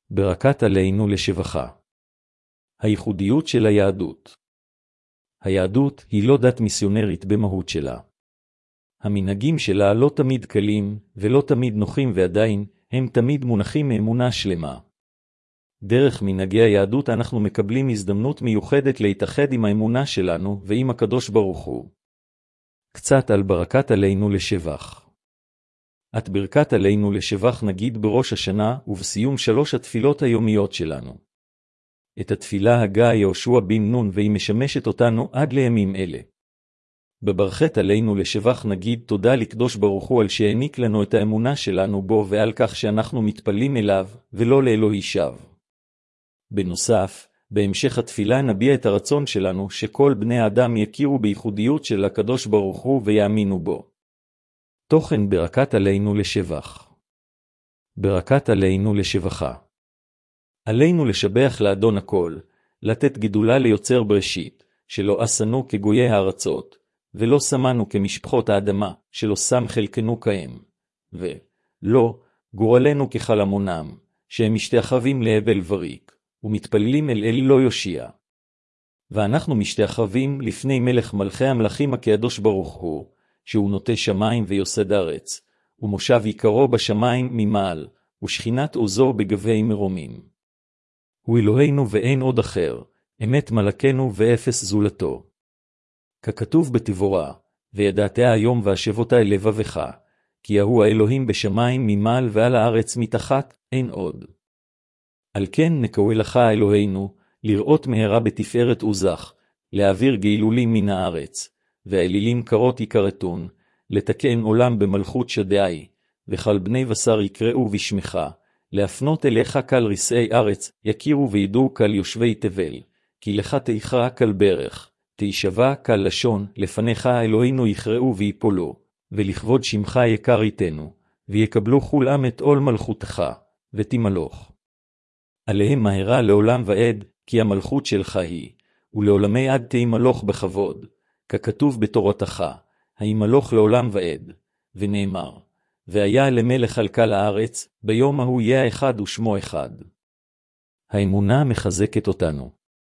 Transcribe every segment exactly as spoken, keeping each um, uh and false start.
ברכת עלינו לשבחה. הייחודיות של היהדות. היהדות היא לא דת מיסיונרית במהות שלה. המנהגים שלה לא תמיד קלים ולא תמיד נוחים, ועדיין הם תמיד מונחים מאמונה שלמה. דרך מנהגי היהדות אנחנו מקבלים הזדמנות מיוחדת להתאחד עם האמונה שלנו ועם הקדוש ברוך הוא. קצת על ברכת עלינו לשבח. את ברכת עלינו לשבח נגיד בראש השנה ובסיום שלוש התפילות היומיות שלנו. את התפילה הגה יהושע בן נון והיא משמשת אותנו עד לימים אלה. בברכת עלינו לשבח נגיד תודה לקדוש ברוך הוא על שהעניק לנו את האמונה שלנו בו ועל כך שאנחנו מתפלים אליו ולא לאלוהי שווא. בנוסף, בהמשך התפילה נביע את הרצון שלנו שכל בני האדם יכירו בייחודיות של הקדוש ברוך הוא ויאמינו בו. תוכן ברכת עלינו לשבח. ברכת עלינו לשבחה. עלינו לשבח לאדון הכל, לתת גדולה ליוצר בראשית, שלא עשנו כגויי הארצות, ולא שמנו כמשפחות האדמה, שלא שם חלקנו כהם, ולא גורלנו כחלמונם, שהם משתחווים להבל וריק, ומתפללים אל אל לא יושיע. ואנחנו משתחווים לפני מלך מלכי המלכים הקדוש ברוך הוא, שהוא נוטה שמיים ויוסד ארץ, ומושב יקרו בשמיים ממעל, ושכינת עוזו בגבי מרומים. הוא אלוהינו ואין עוד אחר, אמת מלכנו ואפס זולתו. ככתוב בתבורה, וידעתה היום והשבותה אל לבבך, כי הוא האלוהים בשמיים ממעל ועל הארץ מתחת, אין עוד. על כן נקווה לך אלוהינו, לראות מהרה בתפארת עוזך, להעביר גאילולים מן הארץ, והאלילים קרות יקרתון, לתקן עולם במלכות שדעי, וכל בני בשר יקראו בשמך, להפנות אליך כל רשעי ארץ, יכירו וידעו כל יושבי תבל, כי לך תיכרע כל ברך, תישבע כל לשון, לפניך אלוהינו יכראו ויפולו, ולכבוד שמך יקר איתנו, ויקבלו כולם את עול מלכותך, ותמלוך. עליהם מהרה לעולם ועד, כי המלכות שלך היא, ולעולמי עד תמלוך בכבוד, ככתוב בתורתך, הימלוך לעולם ועד, ונאמר, והיה למלך על כל הארץ, ביום ההוא יהיה אחד ושמו אחד. האמונה מחזקת אותנו.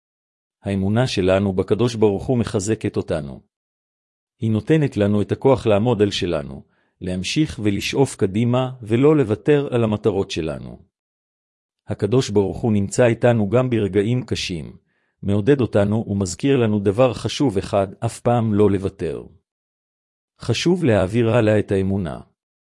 האמונה שלנו בקדוש ברוך הוא מחזקת אותנו. היא נותנת לנו את הכוח לעמוד על שלנו, להמשיך ולשאוף קדימה ולא לוותר על המטרות שלנו. הקדוש ברוך הוא נמצא איתנו גם ברגעים קשים, מעודד אותנו ומזכיר לנו דבר חשוב אחד, אף פעם לא לוותר. חשוב להעביר הלאה את האמונה.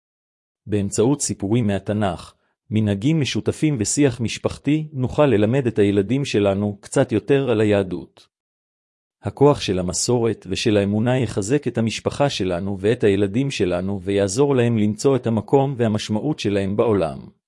באמצעות סיפורים מהתנ"ך, מנהגים משותפים ושיח משפחתי, נוכל ללמד את הילדים שלנו קצת יותר על היהדות. הכוח של המסורת ושל האמונה יחזק את המשפחה שלנו ואת הילדים שלנו ויעזור להם למצוא את המקום והמשמעות שלהם בעולם.